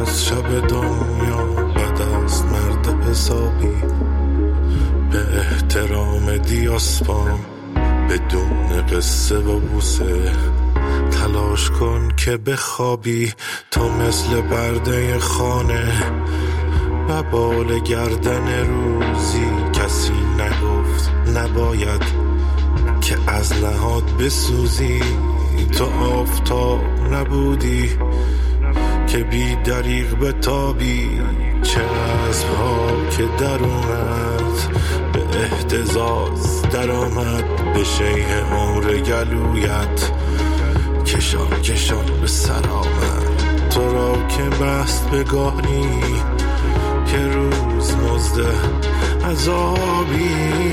روز شب دنیا بد است مرد حسابی، به احترام دیاسپام بدون قصه و بوسه تلاش کن که بخوابی. تو مثل برده خانه و بال گردن روزی، کسی نگفت نباید که از نهاد بسوزی. تو آفتاب نبودی که بی دریغ بتابی، چه اسب‌ها که درونت به اهتزاز در آمد، به شیء عمر گلویت کشان کشان به سر آمد. تو را که بست بگاهی که روز مزده عذابی،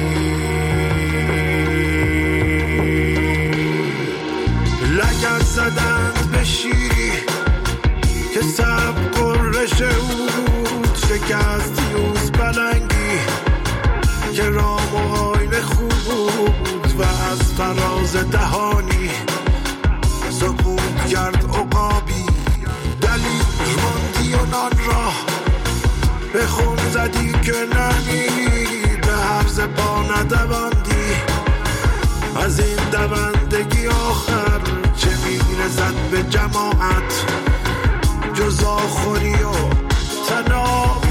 لگد زدند به شیری که سب قرش بود، شکست یوز بلنگی که رام و آین خوب بود و از فراز دهانی سقوط کرد عقابی. دلیل ماندی و نان را به خون زدی که نمی به حرز پا ندواندی. از این دوندگی آخر چه میرسد به جماعت جز آخوری و تنابی.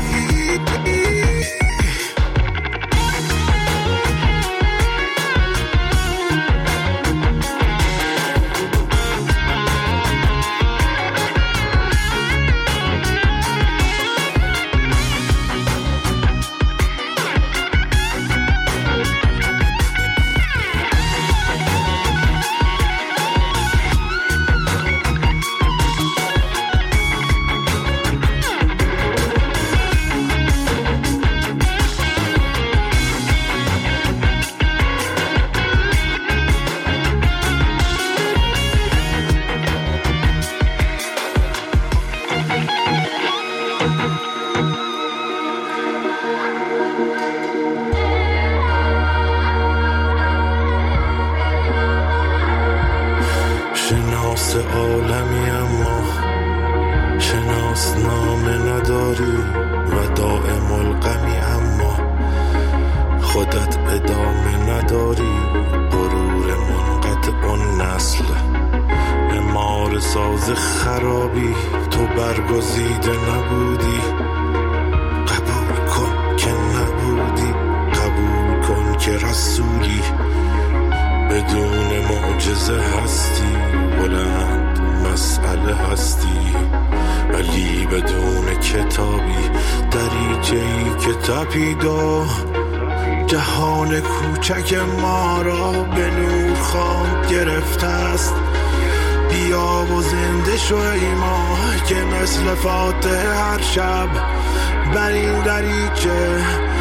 شناس عالمی اما شناس نامه نداری و دائم الغمی اما خودت ادامه نداری. غرور منقطع النسل امار ساز خرابی، تو برگزیده نبودی. قبول کن که نبودی، قبول کن که رسولی بدون معجزه هستی. بلند مسئله هستی ولی بدون کتابی، دریچه‌ای که تپیدا جهان کوچک ما را به نور خواند گرفته است. بیا و زنده شو ای ما که مثل فاتح هر شب بر این دریچه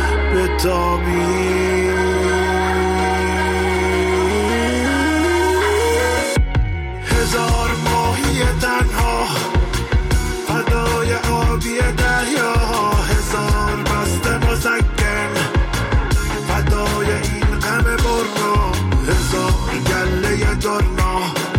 بتابی. هزار ماهی تنها فدای آبی دریا، هزار بسته مسکن فدای این غم برنا، هزار گله درنا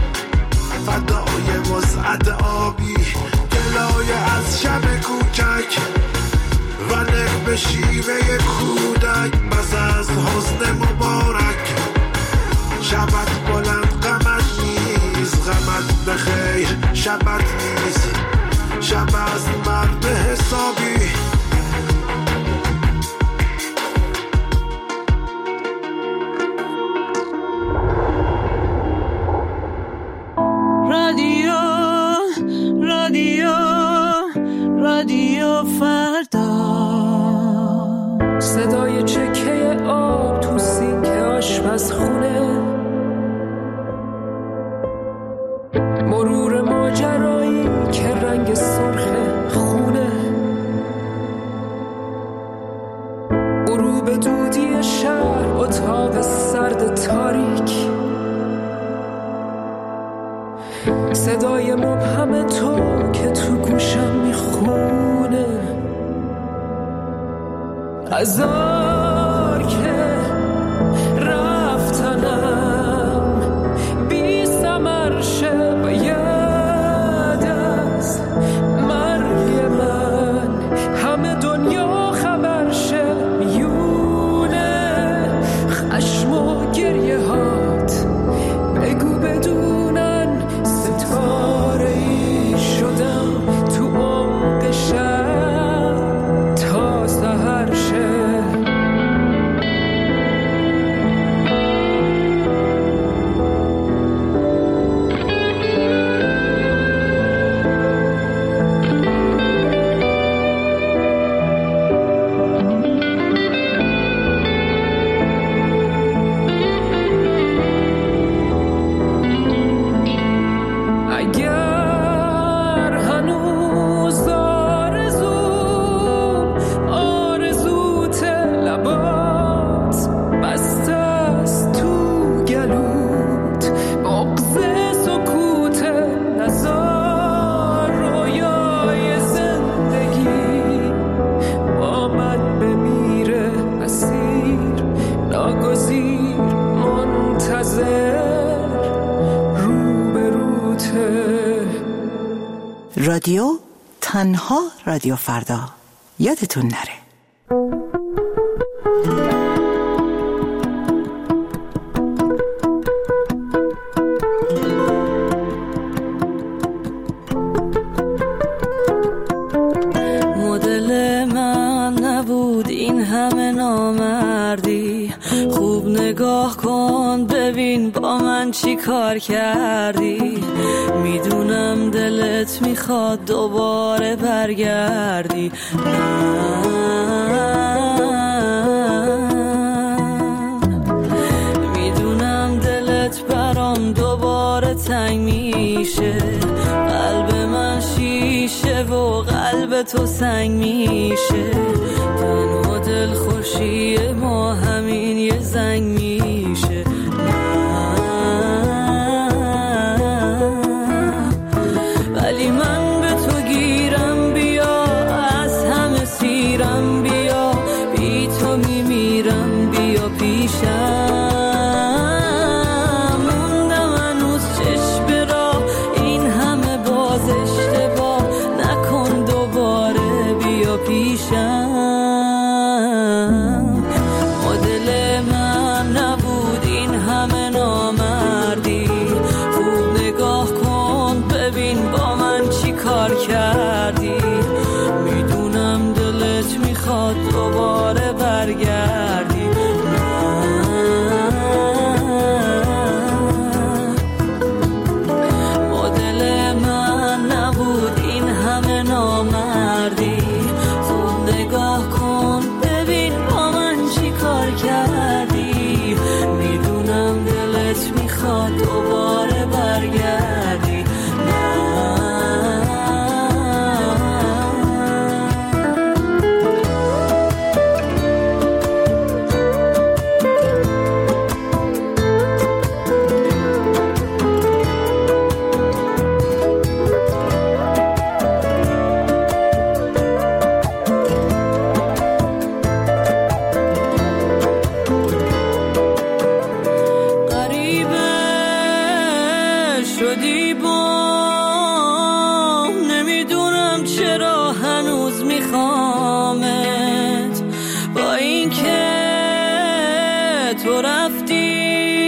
فدای وسعت آبی. گلای از شب کوچک و نق به شیوه کودک، بس از حسن مبارک شبت بلند غمت نیست. غمت بخیر شبت نیست، شب از مرد حسابی. رادیو فردا، صدای چکه آب تو سینک آشپزخونه، مرور ماجرایی که رنگ سرخ خونه، غروب دودی شهر، اتاق سرد تاریک، صدای مبهم تو که تو گوشم میخونه، هزار که رفتنم بی ثمر شه و یاد از مرگ رادیو، تنها رادیو فردا. یادتون نره. مدل من نبود این همه نامردی، خوب نگاه کن ببین با من چی کار کردی. میدونم دلت میخواد دوباره برگردی، میدونم دلت برام دوباره تنگ میشه. قلب من شیشه و قلب تو سنگ میشه. تنها دل خوشی ما همین یه زنگ میشه. ولی من به تو گیرم، بیا از همه سیرم، بیا بی تو میمیرم، بیا پیشم. موندم هنوز چشم راه، این همه باز اشتباه نکن دوباره، بیا پیشم. مدل من نبود این همه نامردی، خوب نگاه کن ببین با من چی کار کردی. میدونم دلت میخواد دوباره برگردی. مدل من نبود این همه نامردی، خوب نگاه کن ببین با من چی کار کردی. میدونم دلت میخواد دوباره برگردی. شدی با نمیدونم چرا هنوز میخوامت، با این که تو رفتی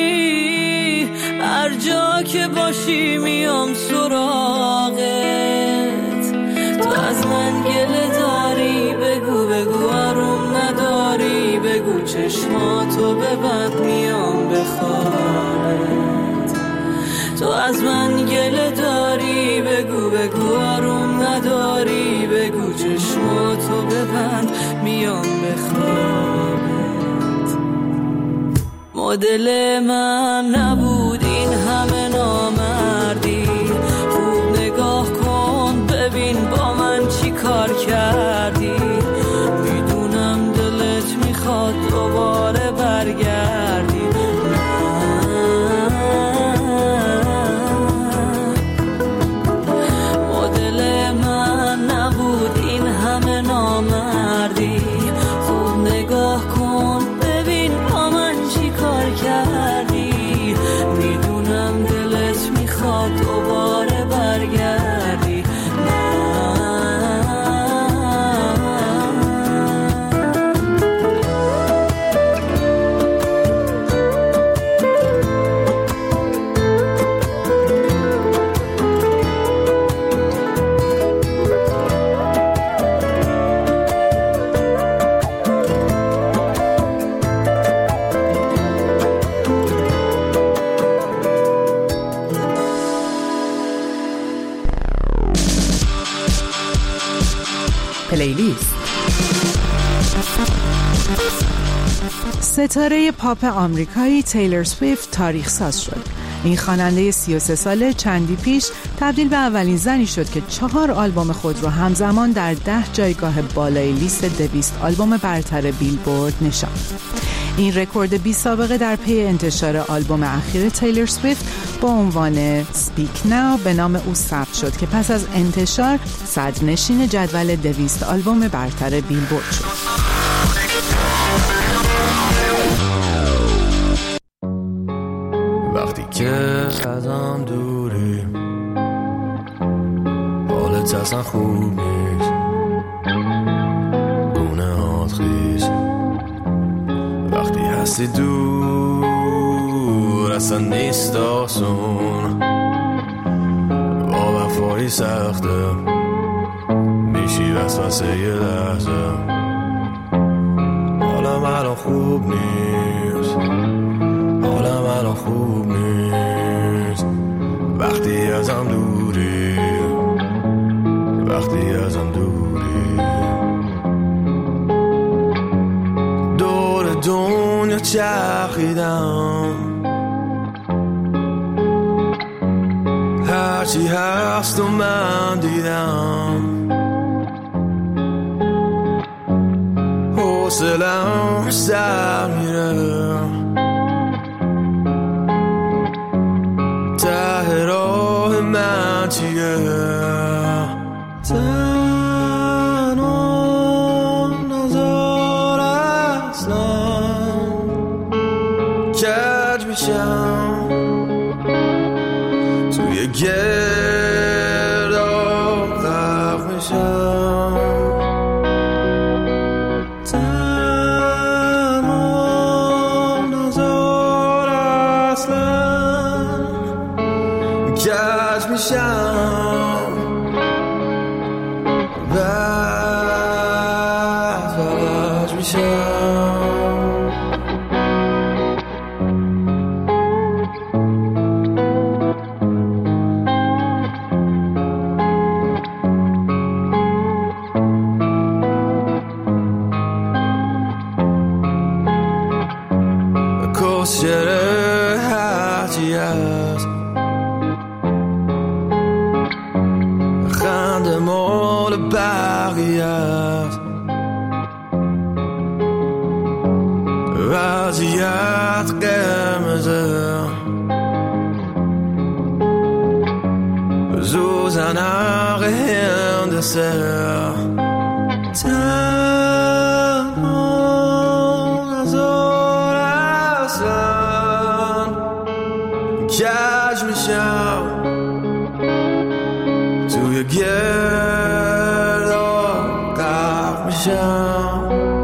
هر جا که باشی میام سراغت. تو از من گله داری بگو بگو، آروم نداری بگو، چشماتو ببند میام بخوابت. تو از من گله داری بگو بگو، آروم نداری بگو، چشماتو ببند میام بخوابت. مدل من نبود این همه نامردی، خوب نگاه کن ببین با من چی کار کردی. میدونم دلت میخواد دوباره برگردی. نامردی، خوب نگاه کن ببین با من چی کار کردی. میدونم دلت میخواد دوباره برگردی. پلیلیست. ستاره پاپ آمریکایی تیلور سویفت تاریخ ساز شد. این خواننده 33 ساله چندی پیش تبدیل به اولین زنی شد که 4 آلبوم خود را همزمان در 10 جایگاه بالای لیست 200 آلبوم برتر بیلبورد نشاند. این رکورد بی سابقه در پی انتشار آلبوم اخیر تیلور سویفت با عنوان Speak Now به نام او ثبت شد که پس از انتشار صدرنشین جدول 200 آلبوم برتر بیلبورد شد. وقتی که ازم دوری، حالت اصلا خوب نیست، گونه هات خیز وقتی هستی دور اصلا نیست آسون، با وفایی سخته میشی وسوسه یه لحظه. حالم الان خوب نیست، حالم الان خوب نیست وقتی ازم دوری، وقتی ازم دوری. دور دنیا چرخیدم، هرچی هست و من دیدم، حوصله‌ام سر میره، ته راه من چیه؟ تنها نزار اصلا کج میشم توی گرداب غرق میشم، تنها نزار اصلا کج میشم، بعد فلج میشم. کسچره هرچی هست، خنده مال بقیه است، وضعیت قرمزه، زوزن حق هندسه، تنها نزار اصلا کج میشم توی گرداب غرق میشم،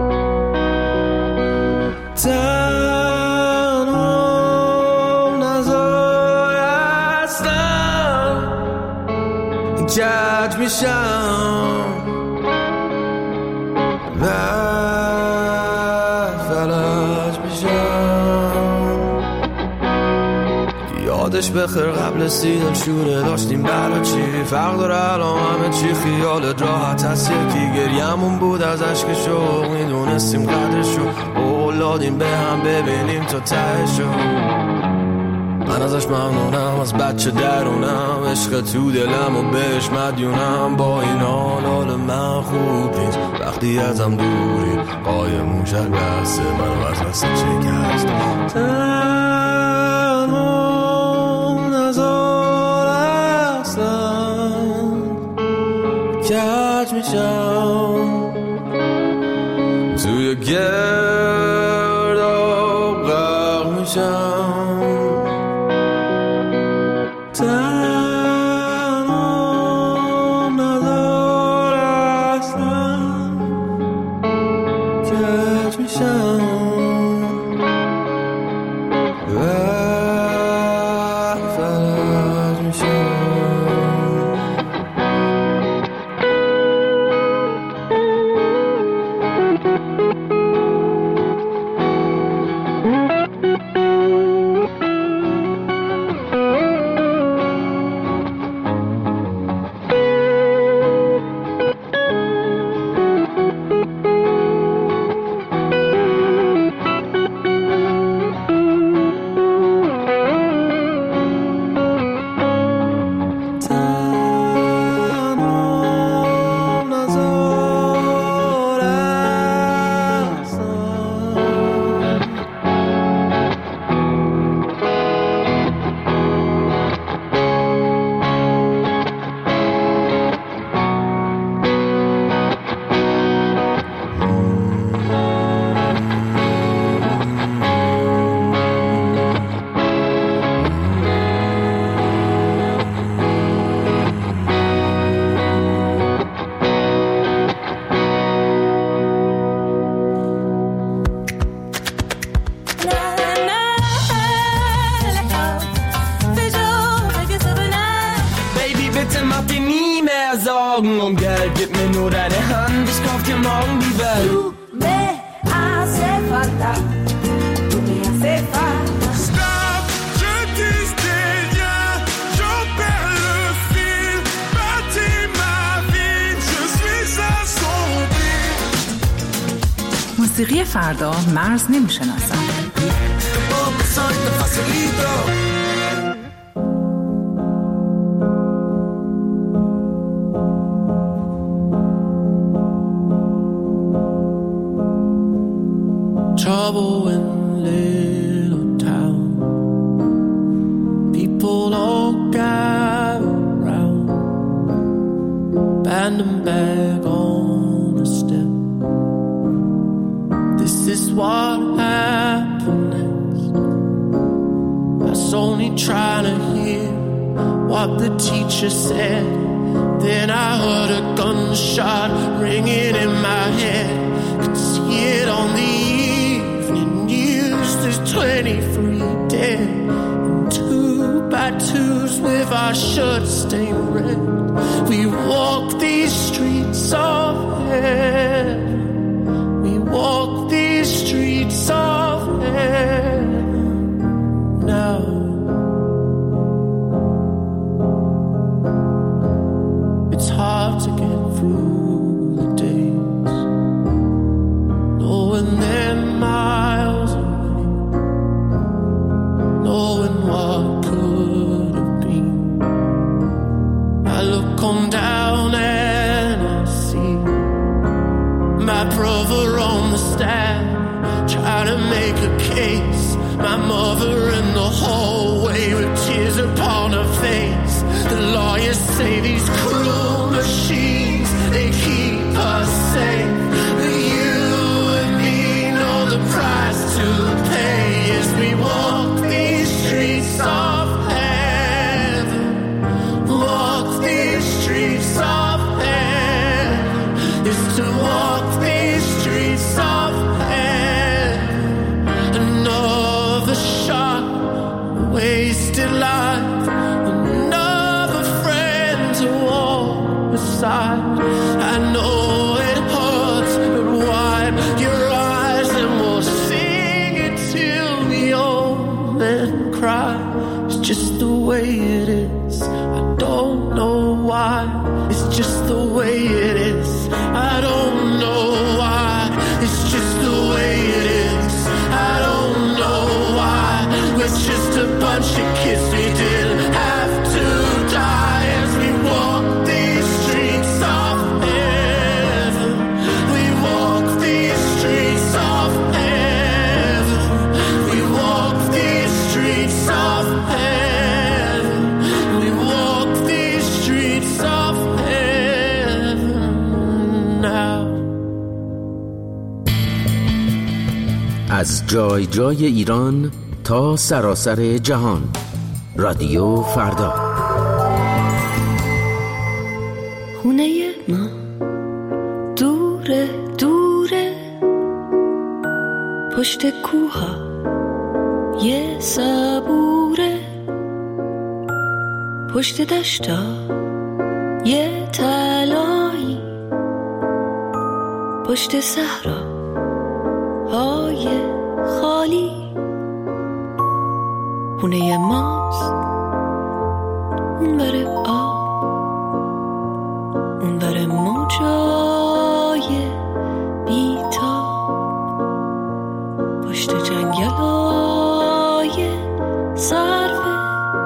تنها نزار اصلا کج میشم، بعد فلج میشم. یادش بخیر قبل 30 دلشوره داشتیم بلا چی فرق داره الان همه چی، خیالت راحت هست یکی گریمون بود از عشق شوق، میدونستیم قدرشو اولادیم به هم ببینیم تا تهشو. من ازش ممنونم از بچه درونم، عشق تو دلم و بهش مدیونم، با این حال من خوب نیست وقتی ازم دوری، قای موشک بسته من وسوسه شکست، تنها نزار اصلا کج میشم توی گرداب غرق میشم، تنها ندار اصلا کج میشم، و فلج میشم. موسیقی فردا مرز نمی‌شناسد. Trouble in little town, people all gather round, band and bag on a step. This is what happened next. I was only trying to hear what the teacher said. Then I heard a gunshot ringing in my head. Could see it on the evening news. There's 23 dead and 2x2s with our shirts stained red. We walk these streets of heaven. We walk these streets of heaven now. It's hard to get through the days, knowing they're miles away, knowing what could have been. I look on down and I see my brother on the stand, trying to make a case. My mother in the hallway with tears upon her face. The lawyers say these cruel machines, they keep us safe. But you and me know the price to pay as we walk these streets of heaven. Walk these streets of heaven is to walk these streets of heaven. Another shot, wasted life, another friend to walk beside. I know it hurts, but wipe your eyes and we'll sing it till the old men cry. It's just the way it is. I don't know why. It's just the way it is. I don't know why. It's just the way it is. I don't know why. We're just a bunch of kids. We didn't have to die as we walk these streets of heaven. We walk these streets of heaven. We walk these streets of heaven. We walk these streets of heaven now. از جای جای ایران تا سراسر جهان، رادیو فردا. خونه ما دوره دوره، پشت کوها یه صبوره، پشت دشتا یه تلایی، پشت صحرا های خالی. خونه ماست اون بر آب، اون بر موجای بیتاب، پشت جنگلای سرفه،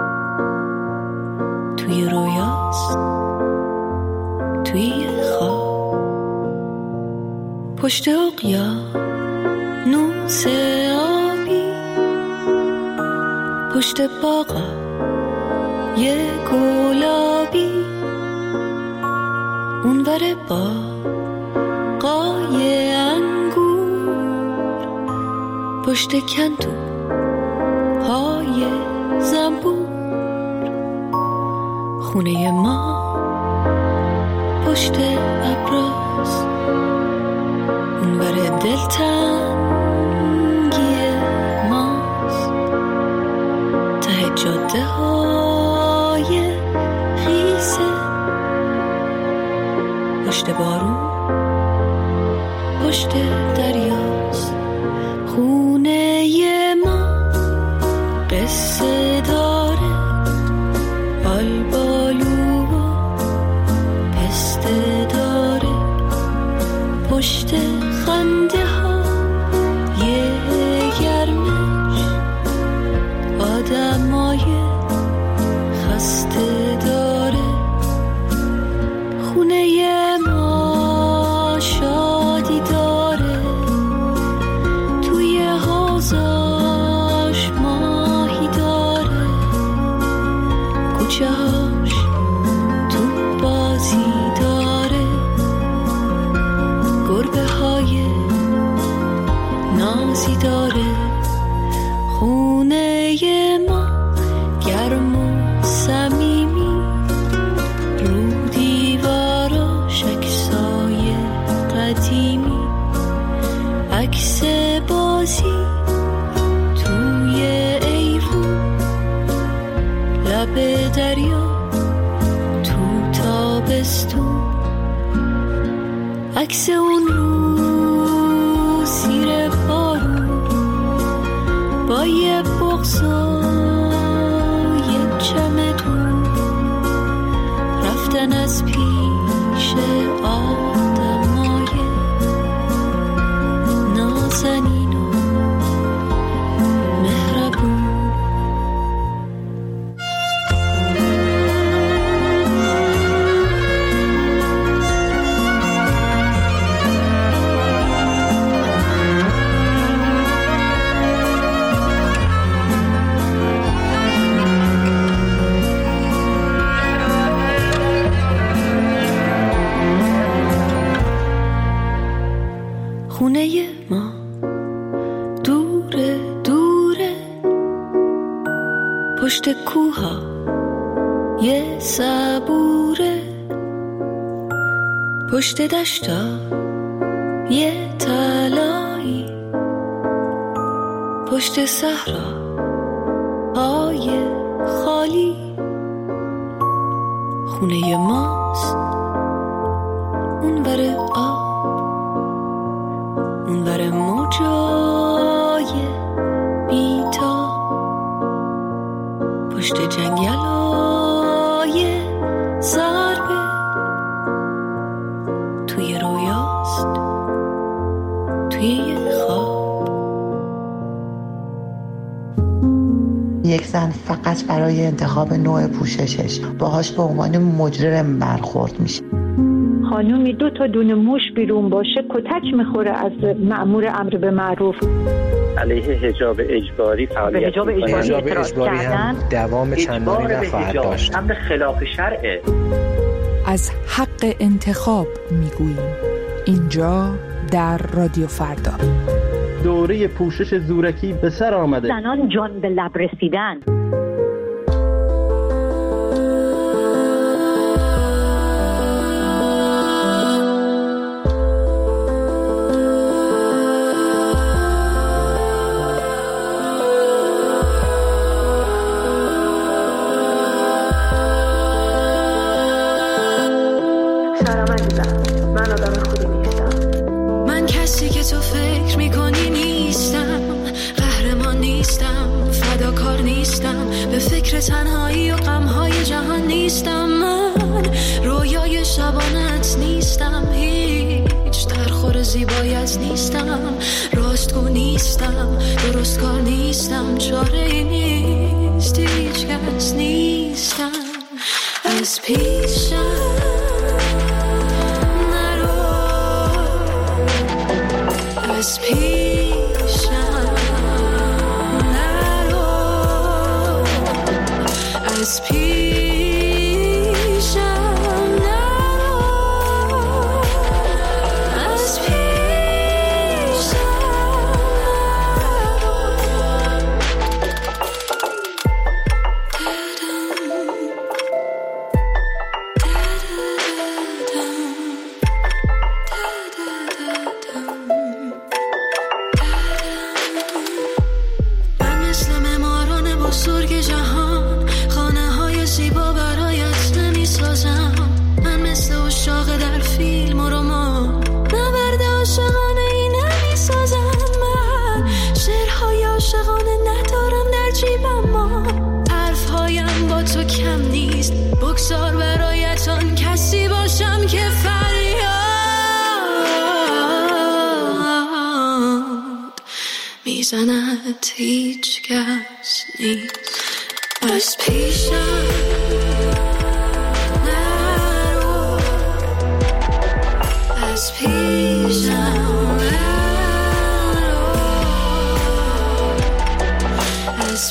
توی رویاست توی خواب، پشت اقیانوس آبی، پشت باغا یه گلابی، اون ور باغای انگور، پشت کندو های زنبور. خونه ما پشت ابراز، اون ور دلتنگی ماست، ته جاده های خیسه، پشت بارون پشت دریاست. خونه ما قصه داره، آلبالو و پسته داره، پشت خنده ها عکس اون رو سیر بارون با یه بغض و یه چمدون رفتن از پیش آدمای نازنین و مهربون. خونه ما دوره دوره پشت کوها یه صبوره پشت دشتا یه تلایی پشت صحرا های خالی خونه ماست اون بر آب اون بر موجای بیتا پشت جنگلای ضربه توی رویاست توی یه خواب. یک زن فقط برای انتخاب نوع پوششش باهاش به عنوان مجرم برخورد میشه. خانومی 2 تا دونه موش بیرون باشه کتک میخوره از مأمور امر به معروف. علیه حجاب اجباری فعالیت حجاب اجباری هم دوام چندانی نخواهد داشت. امر خلاف شرعه. از حق انتخاب میگوییم اینجا در رادیو فردا. دوره پوشش زورکی به سر آمده. زنان جان به لب رسیدن. من آدم خوبی نیستم. من کسی که تو فکر میکنی نیستم. قهرمان نیستم، فداکار نیستم، به فکر تنهایی و غمهای جهان نیستم. من رویای شبانت نیستم، هیچ درخور زیبایت نیستم، راستگو نیستم، درست کار نیستم، چاره نیست، هیچ کس نیستم. از پیشم از پیشم نرو، از پیشم نرو، از پیشم بزرگ جهان خانه های زیبا برایت نمی سازم. من مثل عشاق در فیلم و رمان نبرد عاشقانه ای نمی سازم. من شعرهای عاشقانه ندارم در جیبم، ما حرفهایم با تو کم نیست. بگذار برایت آن کسی باشم که فریاد میزند هیچ کس نیست. از پیشم نرو، از پیشم نرو، از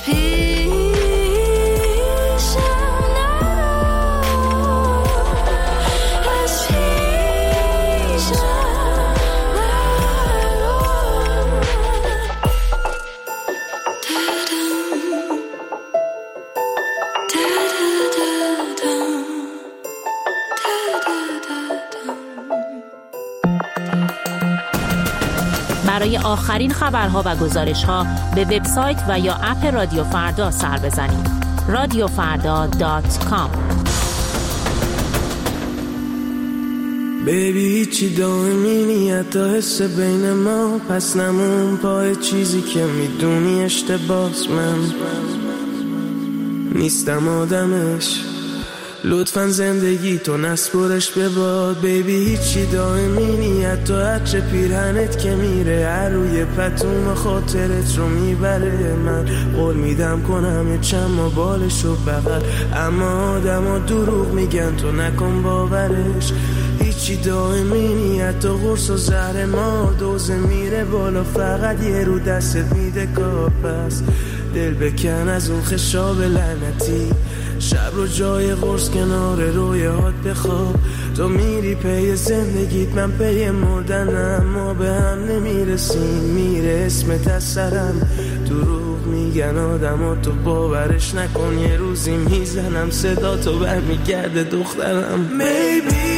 پیشم نرو، از پیشم برای آخرین خبرها و گزارش‌ها به وبسایت و یا اپ رادیو فردا سر بزنید. radiofarda.com بیبی هیچی دائمی نیت تا حس بین ما، پس نمون پای چیزی که میدونی اشتباس. من نیستم آدمش، لطفاً زندگی تو نسپرش به باد. بیبی هیچی دائمی نیت تا عطر پیرهنت که میره هر روی پتوم خاطرت رو میبره. من قول میدم کنم یه چند ما بالش رو بغل، اما آدم ها دروغ میگن تو نکن باورش. هیچی دائمی نیت تا قرص و زهر ما، دوزه میره بالا فقط یه رو دستت میده کاپس. دل بکن از اون خشاب لعنتی، شب رو جای قرص کنار رویات بخواب. تو میری پی زندگیت من پی مردنم، ما به هم نمیرسیم میره اسمت از سرم. دروغ میگن آدم ها تو باورش نکن، یه روزی میزنم صدا تو برمیگرده دخترم. Maybe